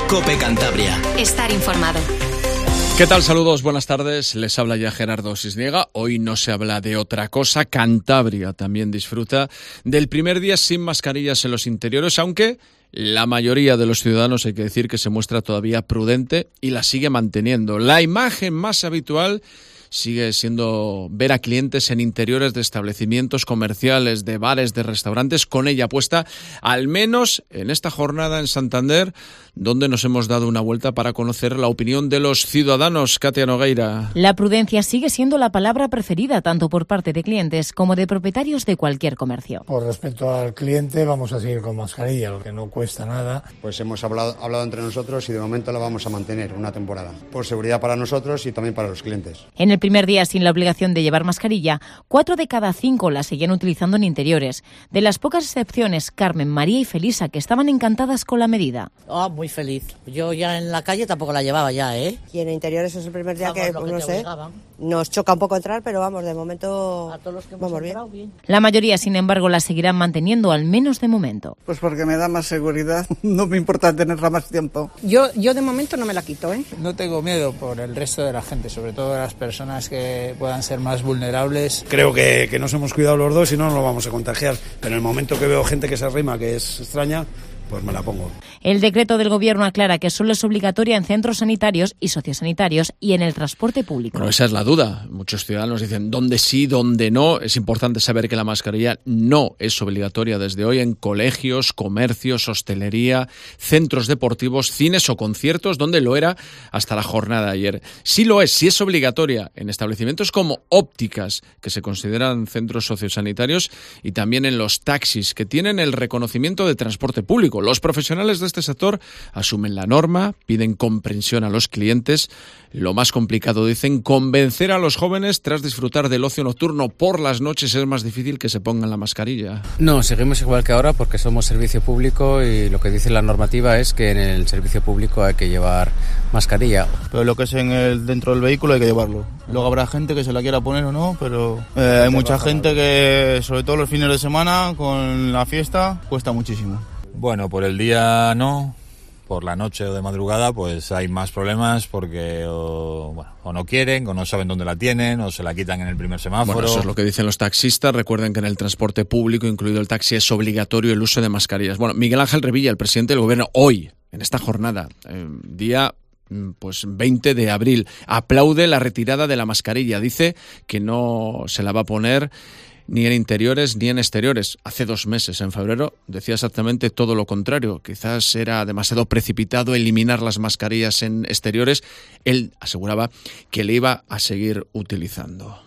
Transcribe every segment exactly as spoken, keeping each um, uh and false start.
COPE Cantabria. Estar informado. ¿Qué tal? Saludos, buenas tardes. Les habla ya Gerardo Cisniega. Hoy no se habla de otra cosa. Cantabria también disfruta del primer día sin mascarillas en los interiores, aunque la mayoría de los ciudadanos, hay que decir, que se muestra todavía prudente y la sigue manteniendo. La imagen más habitual sigue siendo ver a clientes en interiores de establecimientos comerciales, de bares, de restaurantes, con ella puesta, al menos en esta jornada en Santander, donde nos hemos dado una vuelta para conocer la opinión de los ciudadanos. Katia Nogueira. La prudencia sigue siendo la palabra preferida tanto por parte de clientes como de propietarios de cualquier comercio. Por respecto al cliente, vamos a seguir con mascarilla, lo que no cuesta nada. Pues hemos hablado, hablado entre nosotros y de momento la vamos a mantener una temporada, por seguridad para nosotros y también para los clientes. En el primer día sin la obligación de llevar mascarilla, cuatro de cada cinco la seguían utilizando en interiores. De las pocas excepciones, Carmen, María y Felisa, que estaban encantadas con la medida. Oh, muy feliz. Yo ya en la calle tampoco la llevaba ya, ¿eh? Y en interiores es el primer día vamos, que, que no sé, obligaban. Nos choca un poco entrar, pero vamos, de momento a todos los que hemos vamos bien. bien. La mayoría, sin embargo, la seguirán manteniendo, al menos de momento. Pues porque me da más seguridad, no me importa tenerla más tiempo. Yo, yo de momento no me la quito, ¿eh? No tengo miedo por el resto de la gente, sobre todo de las personas que puedan ser más vulnerables. Creo que, que nos hemos cuidado los dos y no nos lo vamos a contagiar, pero en el momento que veo gente que se arrima, que es extraña, pues me la pongo. El decreto del Gobierno aclara que solo es obligatoria en centros sanitarios y sociosanitarios y en el transporte público. Bueno, esa es la duda. Muchos ciudadanos dicen dónde sí, dónde no. Es importante saber que la mascarilla no es obligatoria desde hoy en colegios, comercios, hostelería, centros deportivos, cines o conciertos, donde lo era hasta la jornada de ayer. Sí lo es, sí es obligatoria en establecimientos como ópticas, que se consideran centros sociosanitarios, y también en los taxis, que tienen el reconocimiento de transporte público. Los profesionales de este sector asumen la norma, piden comprensión a los clientes. Lo más complicado, dicen, convencer a los jóvenes tras disfrutar del ocio nocturno por las noches. Es más difícil que se pongan la mascarilla. No, seguimos igual que ahora porque somos servicio público y lo que dice la normativa es que en el servicio público hay que llevar mascarilla. Pero lo que es en el dentro del vehículo hay que llevarlo. Luego habrá gente que se la quiera poner o no, pero eh, hay mucha gente que, sobre todo los fines de semana, con la fiesta, cuesta muchísimo. Bueno, por el día no, por la noche o de madrugada pues hay más problemas porque o, bueno, o no quieren, o no saben dónde la tienen, o se la quitan en el primer semáforo. Bueno, eso es lo que dicen los taxistas. Recuerden que en el transporte público, incluido el taxi, es obligatorio el uso de mascarillas. Bueno, Miguel Ángel Revilla, el presidente del Gobierno, hoy, en esta jornada, eh, día pues veinte de abril, aplaude la retirada de la mascarilla. Dice que no se la va a poner ni en interiores ni en exteriores. Hace dos meses, en febrero, decía exactamente todo lo contrario. Quizás era demasiado precipitado eliminar las mascarillas en exteriores. Él aseguraba que le iba a seguir utilizando.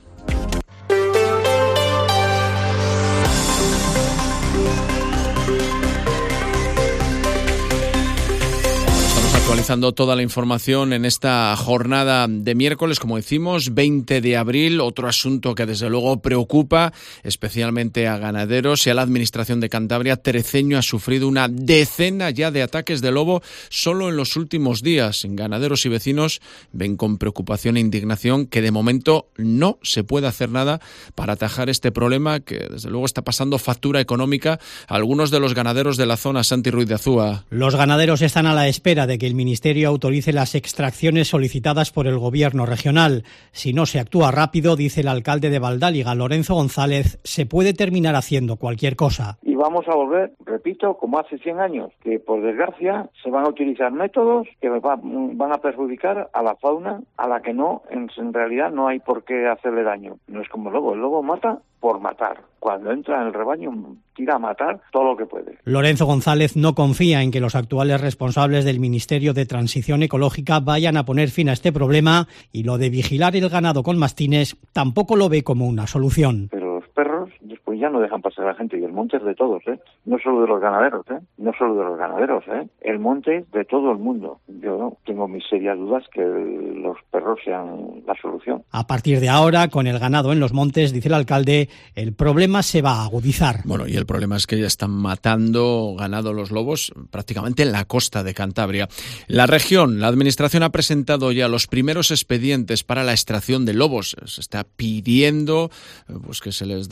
Actualizando toda la información en esta jornada de miércoles, como decimos, veinte de abril. Otro asunto que desde luego preocupa especialmente a ganaderos y a la Administración de Cantabria. Treceño ha sufrido una decena ya de ataques de lobo solo en los últimos días. Ganaderos y vecinos ven con preocupación e indignación que de momento no se puede hacer nada para atajar este problema que desde luego está pasando factura económica a algunos de los ganaderos de la zona. Santi Ruiz de Azúa. Los ganaderos están a la espera de que el Ministerio autorice las extracciones solicitadas por el Gobierno regional. Si no se actúa rápido, dice el alcalde de Valdáliga, Lorenzo González, se puede terminar haciendo cualquier cosa. Y vamos a volver, repito, como hace cien años, que por desgracia se van a utilizar métodos que van a perjudicar a la fauna, a la que no, en, en realidad no hay por qué hacerle daño. No es como el lobo, el lobo mata por matar. Cuando entra en el rebaño, tira a matar todo lo que puede. Lorenzo González no confía en que los actuales responsables del Ministerio de Transición Ecológica vayan a poner fin a este problema y lo de vigilar el ganado con mastines tampoco lo ve como una solución. Pero los perros después ya no dejan pasar a la gente y el monte es de todos, ¿eh? No solo de los ganaderos, ¿eh? No solo de los ganaderos, ¿eh? El monte es de todo el mundo. Yo tengo mis serias dudas que los perros sean la solución. A partir de ahora, con el ganado en los montes, dice el alcalde, el problema se va a agudizar. Bueno, y el problema es que ya están matando ganado los lobos prácticamente en la costa de Cantabria. La región, la administración ha presentado ya los primeros expedientes para la extracción de lobos. Se está pidiendo pues, que se les dé autorización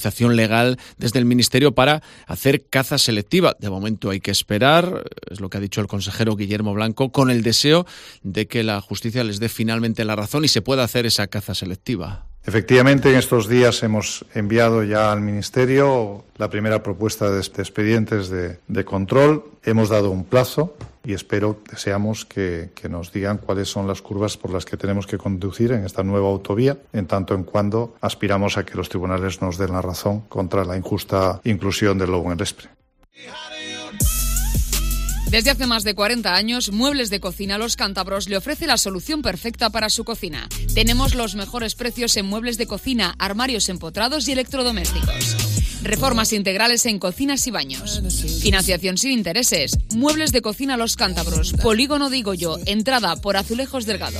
autorización legal desde el Ministerio para hacer caza selectiva. De momento hay que esperar, es lo que ha dicho el consejero Guillermo Blanco, con el deseo de que la justicia les dé finalmente la razón y se pueda hacer esa caza selectiva. Efectivamente, en estos días hemos enviado ya al Ministerio la primera propuesta de expedientes de, de control. Hemos dado un plazo y espero, deseamos que, que nos digan cuáles son las curvas por las que tenemos que conducir en esta nueva autovía, en tanto en cuando aspiramos a que los tribunales nos den la razón contra la injusta inclusión del lobo en el Espre. Desde hace más de cuarenta años, Muebles de Cocina Los Cántabros le ofrece la solución perfecta para su cocina. Tenemos los mejores precios en muebles de cocina, armarios empotrados y electrodomésticos. Reformas integrales en cocinas y baños. Financiación sin intereses. Muebles de Cocina Los Cántabros. Polígono de Igoyo. Entrada por Azulejos Delgado.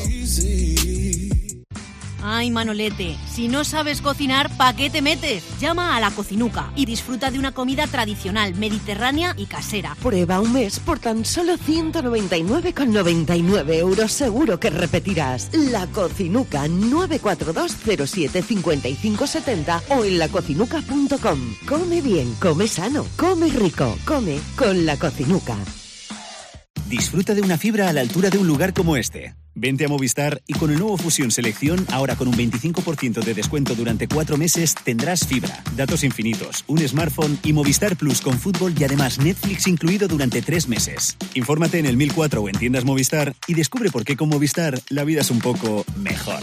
Ay, Manolete, si no sabes cocinar, ¿pa' qué te metes? Llama a La Cocinuca y disfruta de una comida tradicional, mediterránea y casera. Prueba un mes por tan solo ciento noventa y nueve con noventa y nueve euros. Seguro que repetirás. La Cocinuca, nueve cuatro dos cero siete cinco cinco siete cero o en lacocinuca punto com. Come bien, come sano, come rico, come con La Cocinuca. Disfruta de una fibra a la altura de un lugar como este. Vente a Movistar y con el nuevo Fusión Selección, ahora con un veinticinco por ciento de descuento durante cuatro meses, tendrás fibra, datos infinitos, un smartphone y Movistar Plus con fútbol y además Netflix incluido durante tres meses. Infórmate en el mil cuatro o en tiendas Movistar y descubre por qué con Movistar la vida es un poco mejor.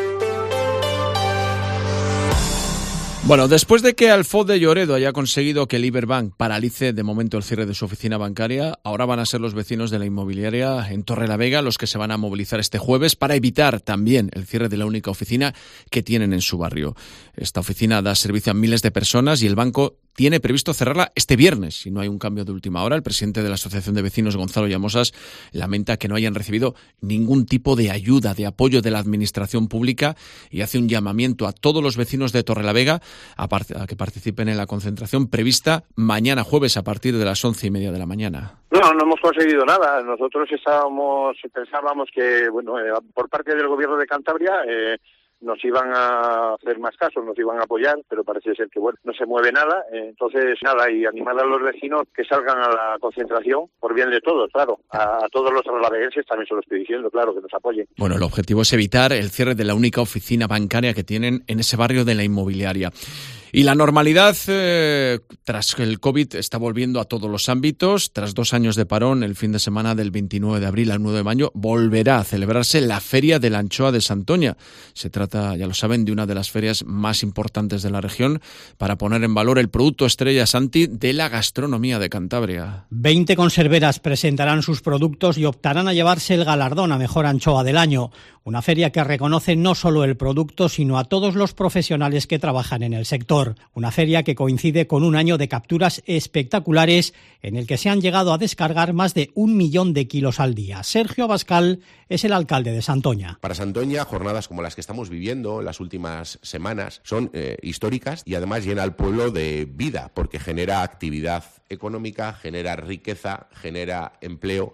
Bueno, después de que Alfod de Lloredo haya conseguido que el Iberbank paralice de momento el cierre de su oficina bancaria, ahora van a ser los vecinos de la inmobiliaria en Torrelavega los que se van a movilizar este jueves para evitar también el cierre de la única oficina que tienen en su barrio. Esta oficina da servicio a miles de personas y el banco tiene previsto cerrarla este viernes, si no hay un cambio de última hora. El presidente de la Asociación de Vecinos, Gonzalo Llamosas, lamenta que no hayan recibido ningún tipo de ayuda, de apoyo de la Administración Pública y hace un llamamiento a todos los vecinos de Torrelavega a, a que participen en la concentración prevista mañana jueves a partir de las once y media de la mañana. No, no hemos conseguido nada. Nosotros estábamos, pensábamos que, bueno, eh, por parte del Gobierno de Cantabria, eh, nos iban a hacer más caso, nos iban a apoyar, pero parece ser que bueno, no se mueve nada, eh, entonces nada, y animar a los vecinos que salgan a la concentración por bien de todos, claro, a, a todos los torrelaveguenses también se lo estoy diciendo, claro, que nos apoyen. Bueno, el objetivo es evitar el cierre de la única oficina bancaria que tienen en ese barrio de la inmobiliaria. Y la normalidad, eh, tras el COVID, está volviendo a todos los ámbitos. Tras dos años de parón, el fin de semana del veintinueve de abril al nueve de mayo, volverá a celebrarse la Feria de la Anchoa de Santoña. Se trata, ya lo saben, de una de las ferias más importantes de la región para poner en valor el producto estrella, Santi, de la gastronomía de Cantabria. Veinte conserveras presentarán sus productos y optarán a llevarse el galardón a Mejor Anchoa del Año. Una feria que reconoce no solo el producto, sino a todos los profesionales que trabajan en el sector. Una feria que coincide con un año de capturas espectaculares en el que se han llegado a descargar más de un millón de kilos al día. Sergio Abascal es el alcalde de Santoña. Para Santoña, jornadas como las que estamos viviendo en las últimas semanas son eh, históricas y además llena al pueblo de vida porque genera actividad económica, genera riqueza, genera empleo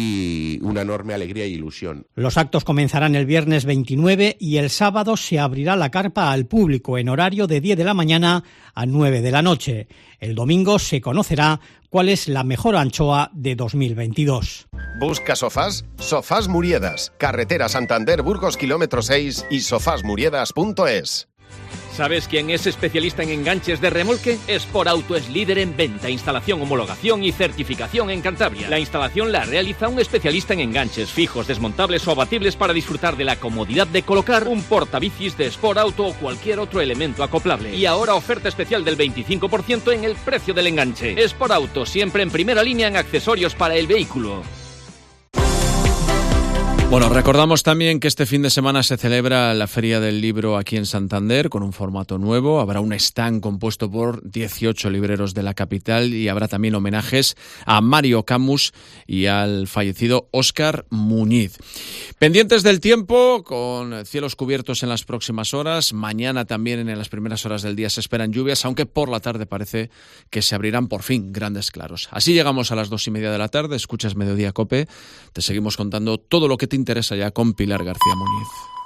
y una enorme alegría y ilusión. Los actos comenzarán el viernes veintinueve y el sábado se abrirá la carpa al público en horario de diez de la mañana a nueve de la noche. El domingo se conocerá cuál es la mejor anchoa de dos mil veintidós. ¿Busca sofás? Sofás Muriedas, carretera Santander Burgos kilómetro seis y sofás muriedas punto es. ¿Sabes quién es especialista en enganches de remolque? Sporauto es líder en venta, instalación, homologación y certificación en Cantabria. La instalación la realiza un especialista en enganches fijos, desmontables o abatibles para disfrutar de la comodidad de colocar un portabicis de Sporauto o cualquier otro elemento acoplable. Y ahora oferta especial del veinticinco por ciento en el precio del enganche. Sporauto, siempre en primera línea en accesorios para el vehículo. Bueno, recordamos también que este fin de semana se celebra la Feria del Libro aquí en Santander con un formato nuevo. Habrá un stand compuesto por dieciocho libreros de la capital y habrá también homenajes a Mario Camus y al fallecido Óscar Muñiz. Pendientes del tiempo, con cielos cubiertos en las próximas horas. Mañana también en las primeras horas del día se esperan lluvias, aunque por la tarde parece que se abrirán por fin grandes claros. Así llegamos a las dos y media de la tarde. Escuchas Mediodía Cope. Te seguimos contando todo lo que te interesa ya con Pilar García Muñiz.